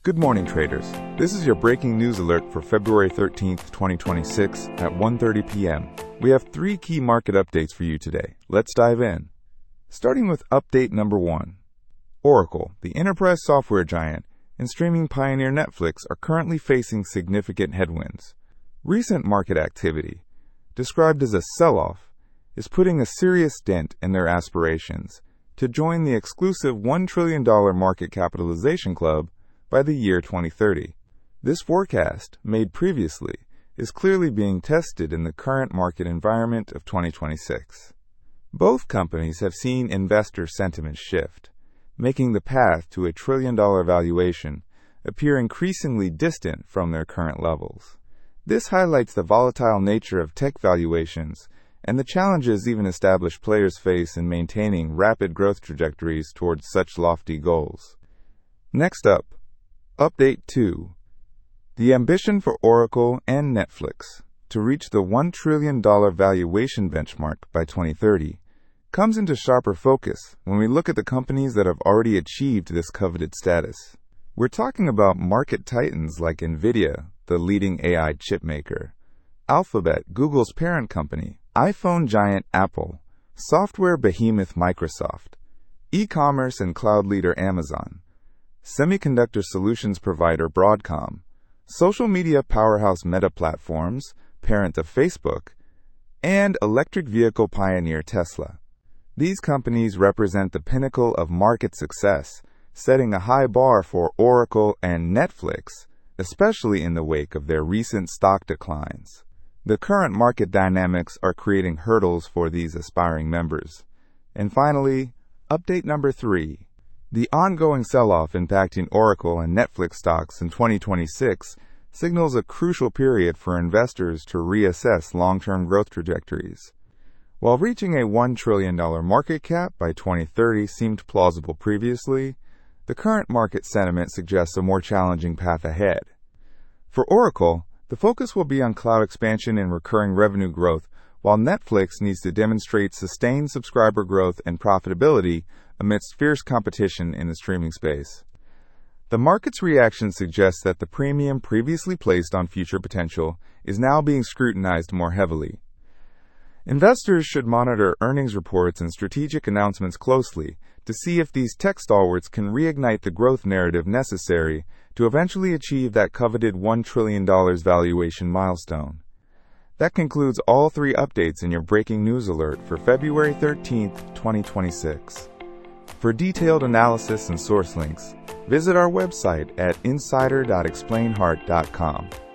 Good morning, traders. This is your breaking news alert for February 13th, 2026 at 1:30 p.m. We have three key market updates for you today. Let's dive in. Starting with update number 1. Oracle, the enterprise software giant, and streaming pioneer Netflix are currently facing significant headwinds. Recent market activity, described as a sell-off, is putting a serious dent in their aspirations to join the exclusive $1 trillion market capitalization club by the year 2030. This forecast, made previously, is clearly being tested in the current market environment of 2026. Both companies have seen investor sentiment shift, making the path to a trillion-dollar valuation appear increasingly distant from their current levels. This highlights the volatile nature of tech valuations and the challenges even established players face in maintaining rapid growth trajectories towards such lofty goals. Next up, Update 2. The ambition for Oracle and Netflix to reach the $1 trillion valuation benchmark by 2030 comes into sharper focus when we look at the companies that have already achieved this coveted status. We're talking about market titans like NVIDIA, the leading AI chip maker, Alphabet, Google's parent company, iPhone giant Apple, software behemoth Microsoft, e-commerce and cloud leader Amazon, semiconductor solutions provider Broadcom, social media powerhouse Meta Platforms, parent of Facebook, and electric vehicle pioneer Tesla. These companies represent the pinnacle of market success, setting a high bar for Oracle and Netflix, especially in the wake of their recent stock declines. The current market dynamics are creating hurdles for these aspiring members. And finally, update number 3. The ongoing sell-off impacting Oracle and Netflix stocks in 2026 signals a crucial period for investors to reassess long-term growth trajectories. While reaching a $1 trillion market cap by 2030 seemed plausible previously, the current market sentiment suggests a more challenging path ahead. For Oracle, the focus will be on cloud expansion and recurring revenue growth, while Netflix needs to demonstrate sustained subscriber growth and profitability amidst fierce competition in the streaming space. The market's reaction suggests that the premium previously placed on future potential is now being scrutinized more heavily. Investors should monitor earnings reports and strategic announcements closely to see if these tech stalwarts can reignite the growth narrative necessary to eventually achieve that coveted $1 trillion valuation milestone. That concludes all three updates in your breaking news alert for February 13th, 2026. For detailed analysis and source links, visit our website at insider.explainheart.com.